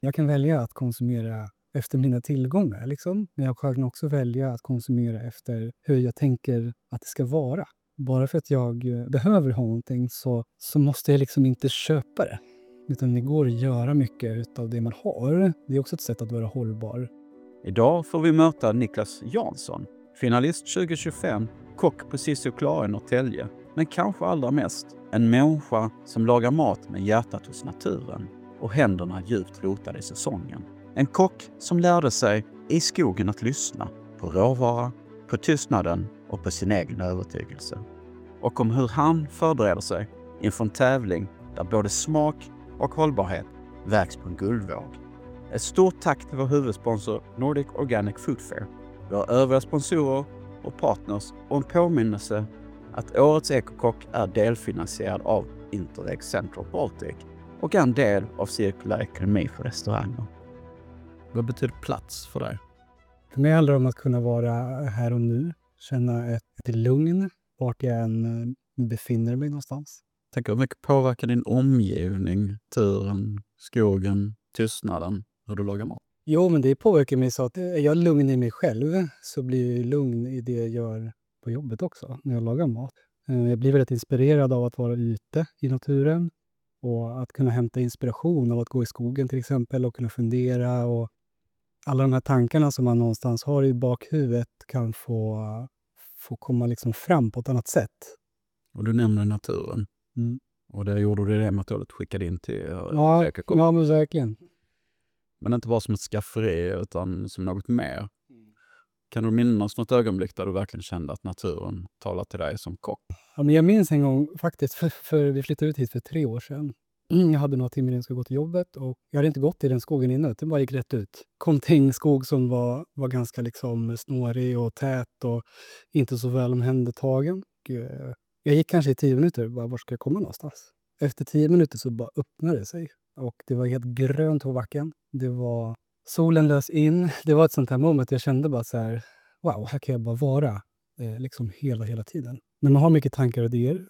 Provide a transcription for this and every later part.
Jag kan välja att konsumera efter mina tillgångar liksom. Men jag kan också välja att konsumera efter hur jag tänker att det ska vara. Bara för att jag behöver ha någonting så måste jag liksom inte köpa det. Utan det går att göra mycket utav det man har. Det är också ett sätt att vara hållbar. Idag får vi möta Niklas Jansson, finalist 2025, kock på Sisu Klara i Norrtälje. Men kanske allra mest en människa som lagar mat med hjärtat hos naturen och händerna djupt rotade i säsongen. En kock som lärde sig i skogen att lyssna på råvara, på tystnaden och på sin egen övertygelse. Och om hur han förbereder sig inför en tävling där både smak och hållbarhet vägs på en guldvåg. Ett stort tack till vår huvudsponsor Nordic Organic Food Fair, våra övriga sponsorer och partners och en påminnelse att årets ekokock är delfinansierad av Interreg Central Baltic och en del av cirkulär ekonomi för restauranger. Vad betyder plats för dig? För mig handlar det om att kunna vara här och nu. Känna ett lugn vart jag än befinner mig någonstans. Tänk hur mycket påverkar din omgivning, turen, skogen, tystnaden, hur du lagar mat? Jo, men det påverkar mig så att är jag lugn i mig själv så blir jag lugn i det jag gör på jobbet också när jag lagar mat. Jag blir väldigt inspirerad av att vara ute i naturen och att kunna hämta inspiration av att gå i skogen till exempel och kunna fundera och alla de här tankarna som man någonstans har i bakhuvudet kan få komma liksom fram på ett annat sätt. Och du nämner naturen. Mm. Och det gjorde du det materialet skickade in till ekokock. Ja, men verkligen. Men inte bara som ett skafferi utan som något mer. Kan du minnas något ögonblick där du verkligen kände att naturen talar till dig som kock? Ja, men jag minns en gång faktiskt, för vi flyttade ut hit för 3 år sedan. Jag hade några timmar innan jag skulle gå till jobbet och jag hade inte gått i den skogen innan, det bara gick rätt ut. Kom till en skog som var ganska liksom snårig och tät och inte så väl omhändertagen. Jag gick kanske i 10 minuter, bara, var ska jag komma någonstans? Efter 10 minuter så bara öppnade det sig och det var helt grönt på backen. Det var solen lös in. Det var ett sånt här moment jag kände bara så här, wow, här kan jag bara vara liksom hela tiden. När man har mycket tankar och idéer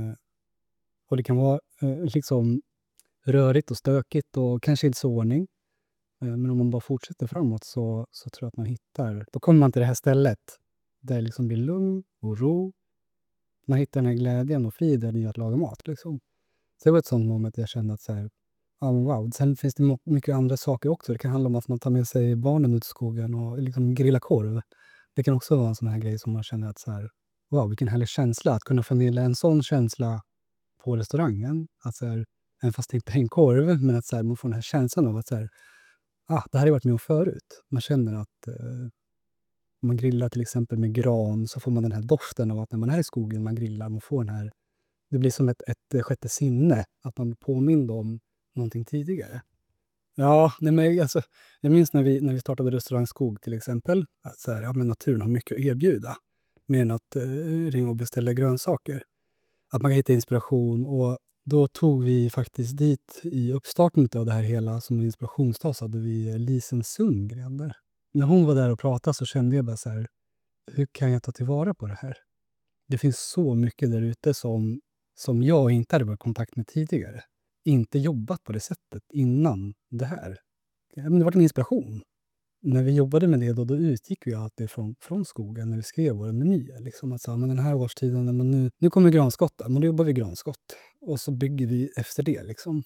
och det kan vara liksom rörigt och stökigt och kanske inte så ordning. Men om man bara fortsätter framåt så tror jag att man hittar, då kommer man till det här stället där det liksom blir lugn och ro. Man hittar den här glädjen och friden i att laga mat liksom. Så det var ett sånt moment jag kände att så här, wow. Sen finns det mycket andra saker också. Det kan handla om att man tar med sig barnen ut i skogen och liksom grilla korv. Det kan också vara en sån här grej som man känner att så här, wow, vilken härlig känsla att kunna förmedla en sån känsla på restaurangen. Att så här, även fast det inte är en korv, men att så här, man får den här känslan av att så här, det här har jag varit med om förut. Man känner att om man grillar till exempel med gran så får man den här doften av att när man är i skogen man grillar, man får den här, det blir som ett sjätte sinne, att man påminner om någonting tidigare. Ja, nej men alltså, jag minns när vi startade restaurang Skog till exempel, att så här, ja, men naturen har mycket att erbjuda, mer än att ringa och beställa grönsaker. Att man kan hitta inspiration och då tog vi faktiskt dit i uppstarten av det här hela som inspirationsdag så hade vi Lisen Sundgren där. När hon var där och pratade så kände jag bara så här, hur kan jag ta tillvara på det här? Det finns så mycket där ute som jag inte hade varit i kontakt med tidigare. Inte jobbat på det sättet innan det här. Ja, men det var en inspiration. När vi jobbade med det då utgick vi alltid från skogen när vi skrev våra menyer. Liksom att så, men den här årstiden, men nu kommer granskotten, men då jobbar vi granskott. Och så bygger vi efter det. Liksom.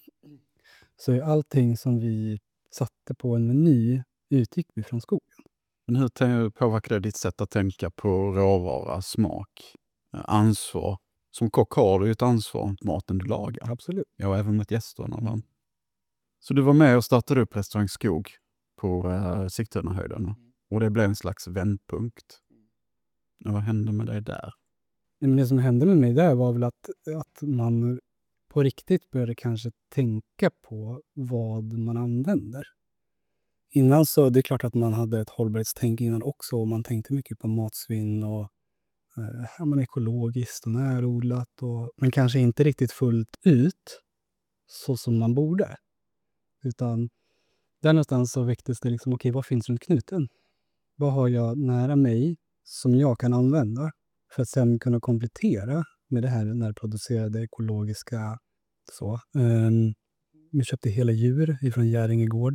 Så allting som vi satte på en meny utgick vi från skogen. Men hur påverkar det ditt sätt att tänka på råvara, smak, ansvar? Som kock har du ju ett ansvar mot maten du lagar. Absolut. Jag har även mött gästerna. Så du var med och startade upp restaurang Skog på Sigtunahöjden. Och det blev en slags vändpunkt. Och vad hände med dig där? Men det som hände med mig där var väl att man på riktigt började kanske tänka på vad man använder. Innan så det är klart att man hade ett hållbarhetstänk innan också. Och man tänkte mycket på matsvinn och ekologiskt och närodlat. Men kanske inte riktigt fullt ut så som man borde. Utan där någonstans så väcktes det liksom, okej, vad finns runt knuten? Vad har jag nära mig som jag kan använda för att sen kunna komplettera med det här närproducerade ekologiska så. Vi köpte hela djur ifrån Gäringegård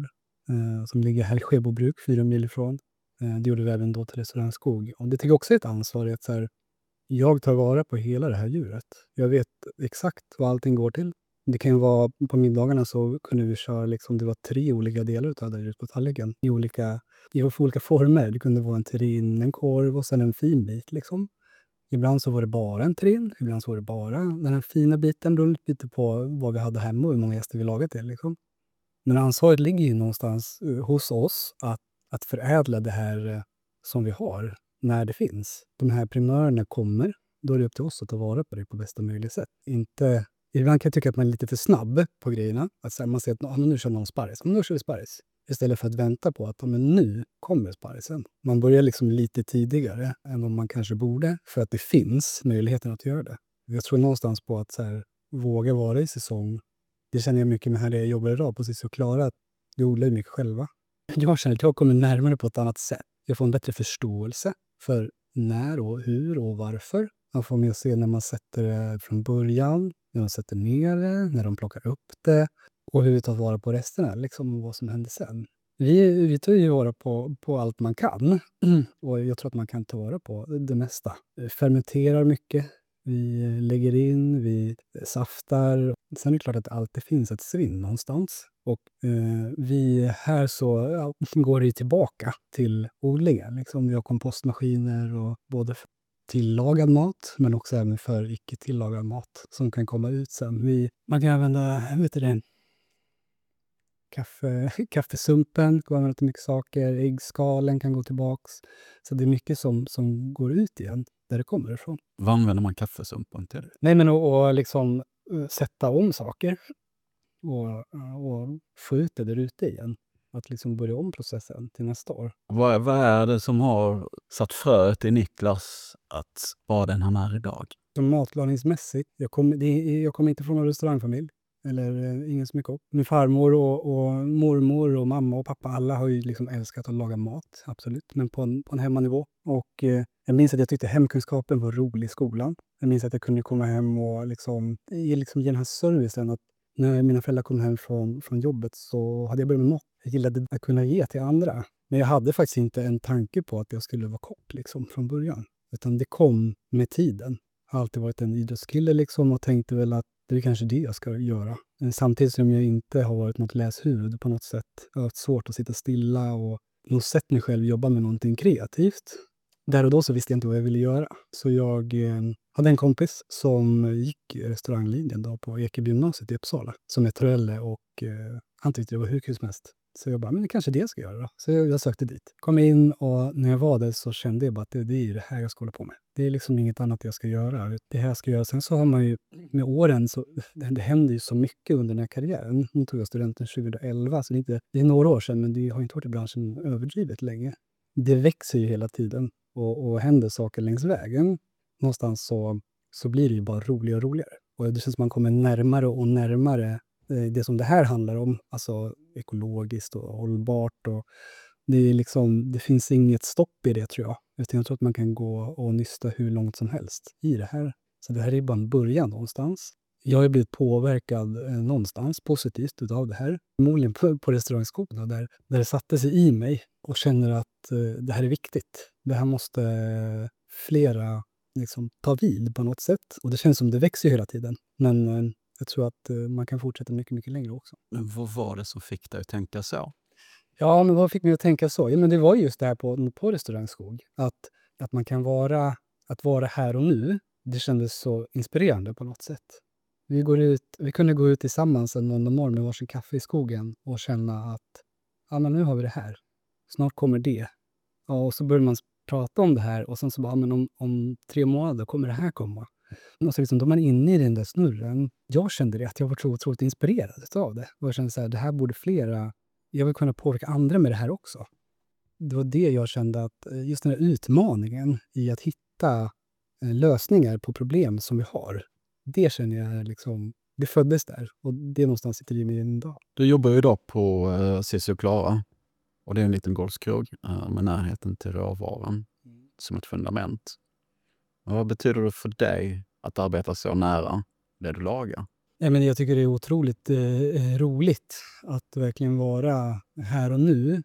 som ligger här i Skebobruk, 4 mil ifrån. Det gjorde vi även då till Restaurang Skog. Och det tycker jag också är ett ansvar att så här, jag tar vara på hela det här djuret. Jag vet exakt vad allting går till. Det kan ju vara, på middagarna så kunde vi köra liksom, det var 3 olika delar utav det djuret på tallriken. I olika former. Det kunde vara en terrine, en korv och sen en fin bit liksom. Ibland så var det bara en terrine, ibland så var det bara den här fina biten. Beroende lite på vad vi hade hemma och hur många gäster vi lagade till liksom. Men ansvaret ligger ju någonstans hos oss att förädla det här som vi har när det finns. De här primörerna kommer, då är det upp till oss att ta vara på det på bästa möjliga sätt. Ibland kan jag tycka att man är lite för snabb på grejerna. Att så här, man säger att nu kör någon sparris, nu kör vi sparris. Istället för att vänta på att men nu kommer sparrisen. Man börjar liksom lite tidigare än vad man kanske borde för att det finns möjligheten att göra det. Jag tror någonstans på att så här, våga vara i säsong. Det känner jag mycket med här jag jobbar idag på Cissi och Klara, att vi odlar mycket själva. Jag känner att jag kommer närmare på ett annat sätt. Jag får en bättre förståelse för när och hur och varför. Man får med se när man sätter det från början, när man sätter ner det, när de plockar upp det och hur vi tar vara på resterna, liksom vad som händer sen. Vi tar ju vara på allt man kan och jag tror att man kan ta vara på det mesta. Fermenterar mycket. Vi lägger in, vi saftar. Sen är det klart att det alltid finns ett svinn någonstans. Och här så går det tillbaka till odlingen. Liksom vi har kompostmaskiner och både för tillagad mat men också även för icke tillagad mat som kan komma ut sen. Man kan använda, kaffesumpen, kan använda till mycket saker. Äggskalen kan gå tillbaks. Så det är mycket som går ut igen där det kommer ifrån. Vad använder man kaffesumpen till? Nej, men att liksom sätta om saker och få ut det där ute igen. Att liksom börja om processen till nästa år. Vad är det som har satt fröet i Niklas att vara den han är idag? Som matlagningsmässigt, jag kommer inte från någon restaurangfamilj. Eller ingen som är kock. Min farmor och mormor och mamma och pappa, alla har ju liksom älskat att laga mat, absolut. Men på en hemmanivå. Och jag minns att jag tyckte hemkunskapen var rolig i skolan. Jag minns att jag kunde komma hem och ge den här servicen. Att när mina föräldrar kom hem från jobbet så hade jag börjat med mat. Jag gillade att kunna ge till andra. Men jag hade faktiskt inte en tanke på att jag skulle vara kock liksom, från början. Utan det kom med tiden. Jag har alltid varit en idrottskille liksom, och tänkte väl att det är kanske det jag ska göra. Samtidigt som jag inte har varit något läshuvud på något sätt. Jag har haft svårt att sitta stilla och nog sett mig själv jobba med någonting kreativt. Där och då så visste jag inte vad jag ville göra. Så jag hade en kompis som gick restauranglinjen då på Ekebygymnasiet i Uppsala. Som är trölle och han tyckte det var hur kul som helst. Så jag bara, men det kanske det jag ska göra då. Så jag sökte dit. Kom in och när jag var där så kände jag bara att det är det här jag ska hålla på med. Det är liksom inget annat jag ska göra. Det här jag ska göra. Sen så har man ju med åren, så det händer ju så mycket under den här karriären. Nu tog jag studenten 2011, så det är några år sedan, men det har inte varit i branschen överdrivet länge. Det växer ju hela tiden och händer saker längs vägen. Någonstans så blir det ju bara roligare och roligare. Och det känns som man kommer närmare och närmare det som det här handlar om, alltså ekologiskt och hållbart. Och det finns inget stopp i det, tror jag. Jag tror att man kan gå och nysta hur långt som helst i det här. Så det här är bara en början någonstans. Jag har blivit påverkad någonstans positivt utav det här. Förmodligen på restaurangskolan där det satte sig i mig och känner att det här är viktigt. Det här måste flera liksom ta vid på något sätt. Och det känns som det växer hela tiden. Men jag tror att man kan fortsätta mycket, mycket längre också. Men vad var det som fick dig att tänka så? Ja, men vad fick mig att tänka så? Ja, men det var just det här på Restaurangskog. Att man kan vara här och nu. Det kändes så inspirerande på något sätt. Vi kunde gå ut tillsammans en måndag morgon med varsin kaffe i skogen och känna att ja, men nu har vi det här. Snart kommer det. Ja, och så börjar man prata om det här och sen så bara, men om 3 månader kommer det här komma. Och så liksom, då är man inne i den där snurren. Jag kände det, att jag var så otroligt inspirerad av det. Och jag kände så här, det här borde flera... Jag vill kunna påverka andra med det här också. Det var det jag kände, att just den här utmaningen i att hitta lösningar på problem som vi har. Det känner jag liksom, det föddes där. Och det någonstans sitter i mig idag. Du jobbar ju idag på Cissi och Klara. Och det är en liten golfskrog med närheten till råvaran som ett fundament. Och vad betyder det för dig att arbeta så nära det du lagar? Nej, men jag tycker det är otroligt roligt att verkligen vara här och nu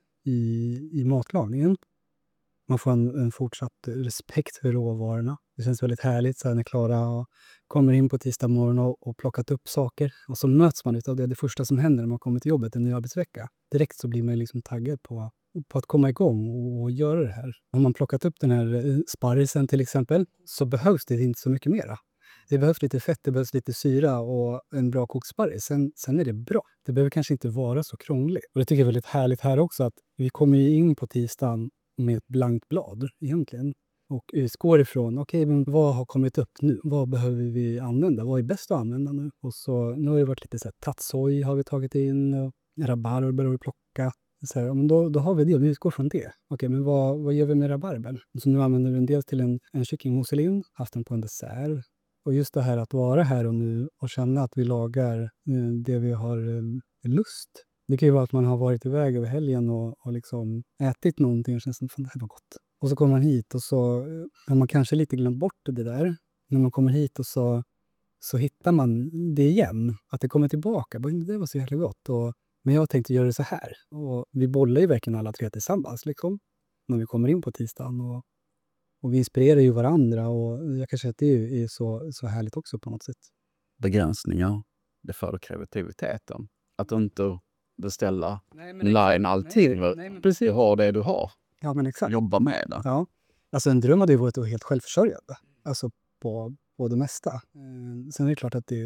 i matlagningen. Man får en fortsatt respekt för råvarorna. Det känns väldigt härligt så här när Klara kommer in på tisdag morgon och plockat upp saker. Och så möts man utav det. Det första som händer när man kommer till jobbet en ny arbetsvecka. Direkt så blir man liksom taggad på att komma igång och göra det här. Om man plockat upp den här sparrisen till exempel så behövs det inte så mycket mera. Det behövs lite fett, det behövs lite syra och en bra koksparris. Sen är det bra. Det behöver kanske inte vara så krångligt. Och det tycker jag är väldigt härligt här också att vi kommer ju in på tisdagen med ett blankt blad egentligen. Och utgår ifrån, okej, men vad har kommit upp nu? Vad behöver vi använda? Vad är bäst att använda nu? Och så, nu har det varit lite så här, tatsoj har vi tagit in, och rabarber har vi plockat. Så här, men då har vi det, och vi utgår från det. Okej, men vad gör vi med rabarbern? Så nu använder vi en del till en kycklingmousseline, haft den på en dessert. Och just det här att vara här och nu och känna att vi lagar det vi har lust. Det kan ju vara att man har varit iväg över helgen och liksom ätit någonting och känns som fan det här var gott. Och så kommer man hit och så har man kanske lite glömt bort det där. När man kommer hit och så hittar man det igen. Att det kommer tillbaka. Det var så jäkla gott. Men jag tänkte göra det så här. Och vi bollar ju verkligen alla tre tillsammans liksom. När vi kommer in på tisdagen. Och vi inspirerar ju varandra och jag kan säga att det är så härligt också på något sätt. Begränsningar, det föder kreativiteten. Att inte beställa line allting. Precis. Du har det du har. Ja, men exakt. Jobba med det. Ja. Alltså en dröm hade ju varit att vara helt självförsörjande. Alltså på det mesta. Sen är det klart att det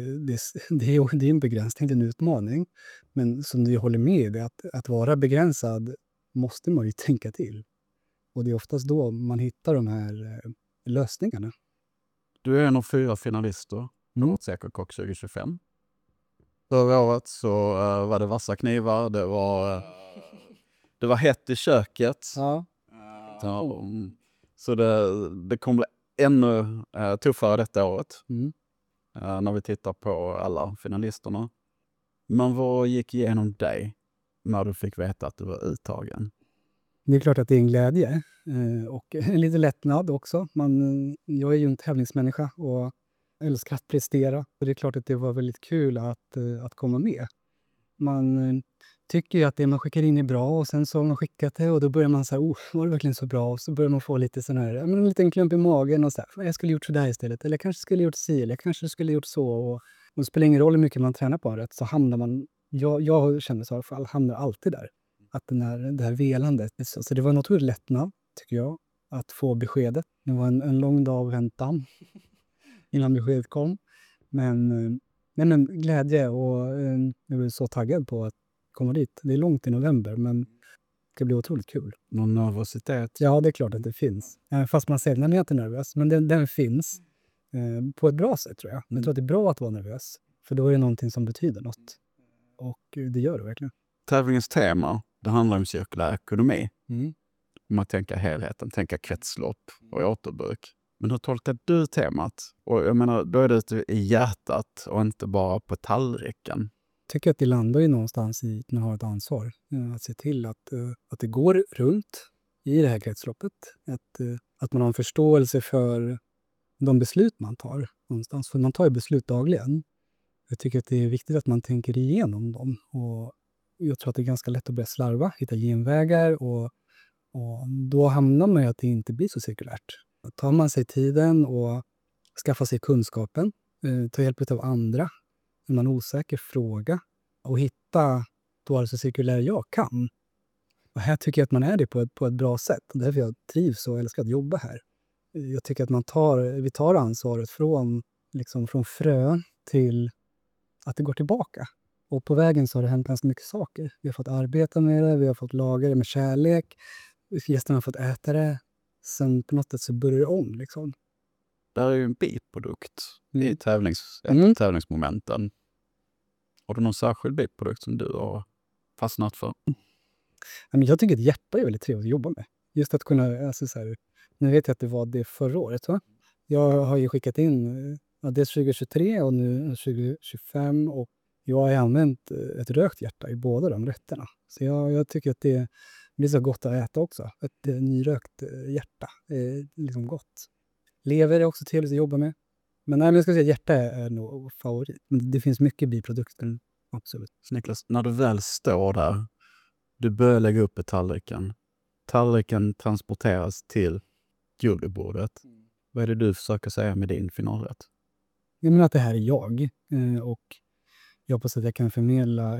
är en begränsning, det är en utmaning. Men som du håller med i det, att vara begränsad måste man ju tänka till. Och det är oftast då man hittar de här lösningarna. Du är en av 4 finalister på Säker kock 2025. Förra året så var det vassa knivar, det var hett i köket. Ja. Så det kommer bli ännu tuffare detta året. När vi tittar på alla finalisterna. Men vad gick igenom dig när du fick veta att du var uttagen? Det är klart att det är en glädje och en lite lättnad också. Jag är ju en tävlingsmänniska och älskar att prestera. Och det är klart att det var väldigt kul att komma med. Man tycker ju att det man skickar in är bra och sen så har man skickat det och då börjar man säga, var det verkligen så bra? Och så börjar man få lite sån här, en liten klump i magen och så här, jag skulle gjort så där istället. Eller jag kanske skulle gjort si, eller jag kanske skulle gjort så. Och det spelar ingen roll hur mycket man tränar på en rätt så hamnar man, jag känner så i alla fall, hamnar alltid där. Att det här velandet. Så det var en otrolig lättnad, tycker jag, att få beskedet. Det var en lång dag av väntan innan beskedet kom. Men glädje och jag är så taggad på att komma dit. Det är långt i november, men det ska bli otroligt kul. Någon nervositet? Ja, det är klart att det finns. Fast man säger att man är inte nervös, men den finns på ett bra sätt, tror jag. Men jag tror att det är bra att vara nervös, för då är det någonting som betyder något. Och det gör det verkligen. Tävlingens tema, det handlar om cirkulär ekonomi. Man tänker helheten, tänker kretslopp och återbruk. Men hur tolkar du temat? Och jag menar, då är det ute i hjärtat och inte bara på tallriken. Jag tycker att det landar ju någonstans i att man har ett ansvar. Att se till att det går runt i det här kretsloppet. Att man har en förståelse för de beslut man tar någonstans. För man tar ju beslut dagligen. Jag tycker att det är viktigt att man tänker igenom dem. Och jag tror att det är ganska lätt att börja slarva, hitta genvägar och då hamnar man ju att det inte blir så cirkulärt. Tar man sig tiden och skaffar sig kunskapen, tar hjälp av andra, är man osäker, fråga och hitta då alltså cirkulär jag kan. Och här tycker jag att man är det på ett bra sätt. Och därför jag trivs och älskar att jobba här. Jag tycker att vi tar ansvaret från frön till att det går tillbaka. Och på vägen så har det hänt ganska mycket saker. Vi har fått arbeta med det, vi har fått laga det med kärlek. Gästerna har fått äta det. Sen på något sätt så börjar det om. Liksom. Det här är ju en biprodukt i tävlingsmomenten. Har du någon särskild biprodukt som du har fastnat för? Jag tycker att hjärta är väldigt trevligt att jobba med. Just att kunna, nu vet jag att det var det förra året, va? Jag har ju skickat in dels 2023 och nu 2025 och jag har använt ett rökt hjärta i båda de rätterna. Så jag tycker att det blir så gott att äta också. Ett nyrökt hjärta är liksom gott. Lever är också trevligt att jobba med. Men nej, men jag ska säga hjärta är nog favorit. Men det finns mycket biprodukter, absolut. Så Niklas, när du väl står där, du börjar lägga upp tallriken. Tallriken transporteras till jurybordet. Vad är det du försöker säga med din finalrätt? Jag menar att det här är jag. Och jag hoppas att jag kan förmedla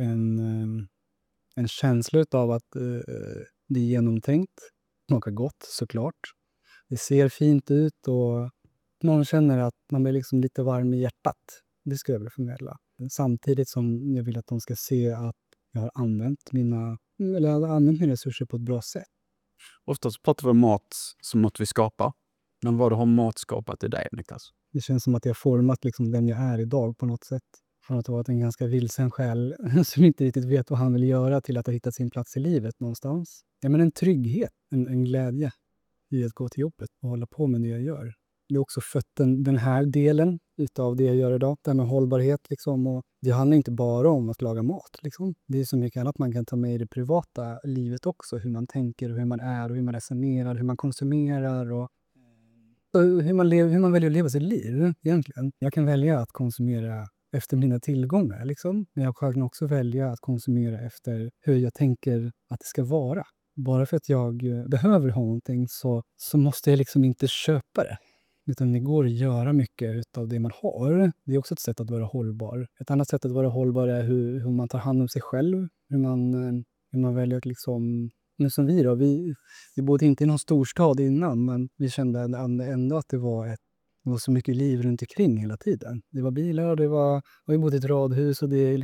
en känsla av att det är genomtänkt. Smakar gott, såklart. Det ser fint ut och någon känner att man blir liksom lite varm i hjärtat. Det ska jag vilja förmedla. Samtidigt som jag vill att de ska se att jag har använt mina resurser på ett bra sätt. Oftast pratar vi om mat som något vi skapar. Men vad har mat skapat i dig, Niklas? Det känns som att jag har format liksom den jag är idag på något sätt. Från att ha varit en ganska vilsen själ som inte riktigt vet vad han vill göra till att ha hittat sin plats i livet någonstans. Ja, men en trygghet, en glädje i att gå till jobbet och hålla på med det jag gör. Det är också fött den här delen utav det jag gör idag. Det här med hållbarhet liksom. Och det handlar inte bara om att laga mat liksom. Det är så mycket annat man kan ta med i det privata livet också. Hur man tänker och hur man är och hur man resonerar, hur man konsumerar och hur man väljer att leva sitt liv egentligen. Jag kan välja att konsumera efter mina tillgångar liksom. Men jag kan också välja att konsumera efter hur jag tänker att det ska vara. Bara för att jag behöver ha någonting så måste jag liksom inte köpa det. Utan det går att göra mycket av det man har. Det är också ett sätt att vara hållbar. Ett annat sätt att vara hållbar är hur man tar hand om sig själv. Hur man väljer att liksom... Men som vi då, vi bodde inte i någon storstad innan, men vi kände ändå att det var så mycket liv runt omkring hela tiden. Det var bilar och vi bodde i ett radhus och det är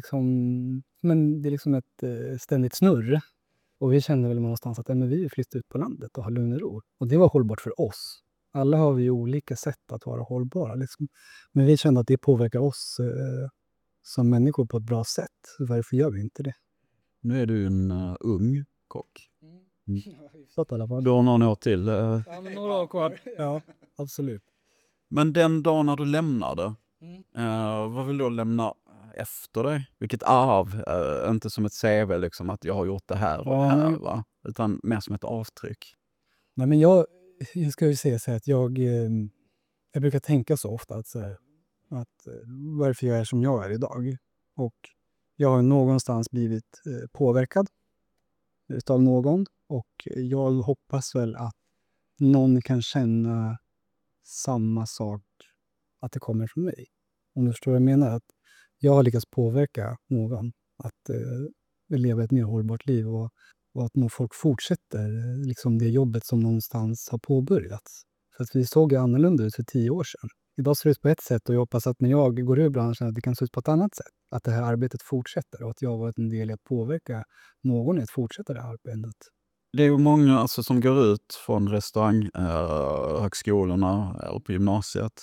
liksom ett ständigt snurr. Och vi kände väl någonstans att vi vill flytta ut på landet och ha lugn och ro. Och det var hållbart för oss. Alla har vi olika sätt att vara hållbara. Liksom. Men vi kände att det påverkar oss som människor på ett bra sätt. Varför gör vi inte det? Nu är du en ung kock. Så i alla fall. Du har några år till. Ja, men några år kvar. Ja, absolut. Men den dagen när du lämnar det, vad vill du lämna efter dig? Vilket arv? Inte som ett CV liksom, att jag har gjort det här och det här, va? Utan mer som ett avtryck. Nej, men jag ska ju säga så här att jag brukar tänka så ofta att varför jag är som jag är idag. Och jag har någonstans blivit påverkad utav någon. Och jag hoppas väl att någon kan känna samma sak, att det kommer från mig. Om du förstår vad jag menar. Att jag har lyckats påverka någon att leva ett mer hållbart liv och att nog folk fortsätter liksom det jobbet som någonstans har påbörjats. För att vi såg annorlunda ut för 10 år sedan. Idag ser det ut på ett sätt och jag hoppas att när jag går ur branschen att det kan se ut på ett annat sätt. Att det här arbetet fortsätter och att jag har varit en del i att påverka någon i att fortsätta det här arbetet. Det är ju många som går ut från högskolorna och på gymnasiet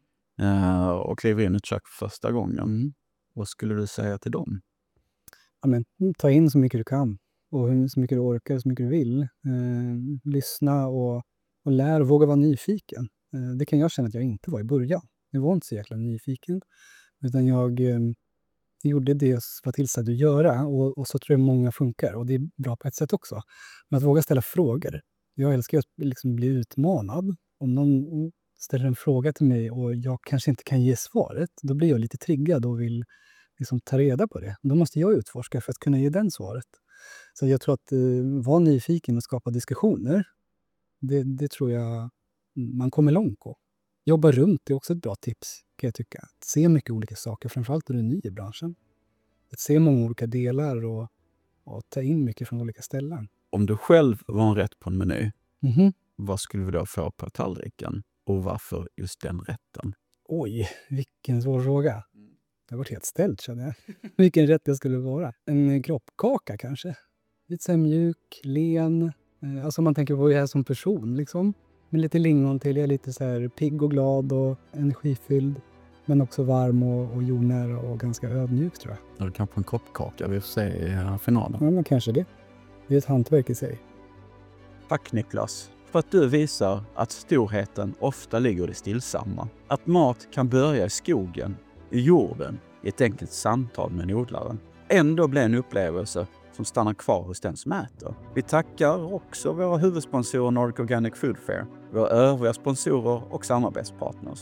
och kliver in i ett kök för första gången. Vad skulle du säga till dem? Ja, men, ta in så mycket du kan och så mycket du orkar, så mycket du vill. Lyssna och lär och våga vara nyfiken. Det kan jag känna att jag inte var i början. Jag var inte så jäkla nyfiken. Utan jag gjorde det jag var tillsatt att göra. Och så tror jag många funkar. Och det är bra på ett sätt också. Men att våga ställa frågor. Jag älskar att liksom bli utmanad. Om någon ställer en fråga till mig och jag kanske inte kan ge svaret. Då blir jag lite triggad och vill liksom ta reda på det. Då måste jag utforska för att kunna ge den svaret. Så jag tror att vara nyfiken och skapa diskussioner. Det tror jag man kommer långt på. Jobba runt är också ett bra tips, kan jag tycka. Att se mycket olika saker, framförallt när du är ny i branschen. Att se många olika delar och ta in mycket från olika ställen. Om du själv var en rätt på en meny, vad skulle vi då få på tallriken? Och varför just den rätten? Oj, vilken svår fråga. Jag har varit helt ställd, känner jag. Vilken rätt det skulle vara. En kroppkaka kanske. Lite så här mjuk, len. Alltså man tänker på vad jag är som person liksom. Med lite lingon till. Jag är lite så här pigg och glad och energifylld. Men också varm och jordnära och ganska ödmjuk, tror jag. Eller kanske en kroppkaka, vi får se i finalen. Ja, men kanske det. Det är ett hantverk i sig. Tack Niklas, för att du visar att storheten ofta ligger i det stillsamma. Att mat kan börja i skogen, i jorden, i ett enkelt samtal med odlaren. Ändå blir en upplevelse som stannar kvar hos den som äter. Vi tackar också våra huvudsponsorer Nordic Organic Food Fair, våra övriga sponsorer och samarbetspartners.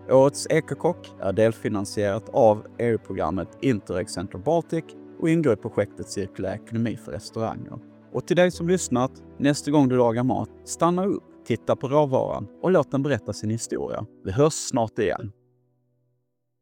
Årets ekokock är delfinansierat av EU-programmet Interreg Central Baltic och ingår i projektet Cirkulär ekonomi för restauranger. Och till dig som lyssnat, nästa gång du lagar mat, stanna upp, titta på råvaran och låt den berätta sin historia. Vi hörs snart igen.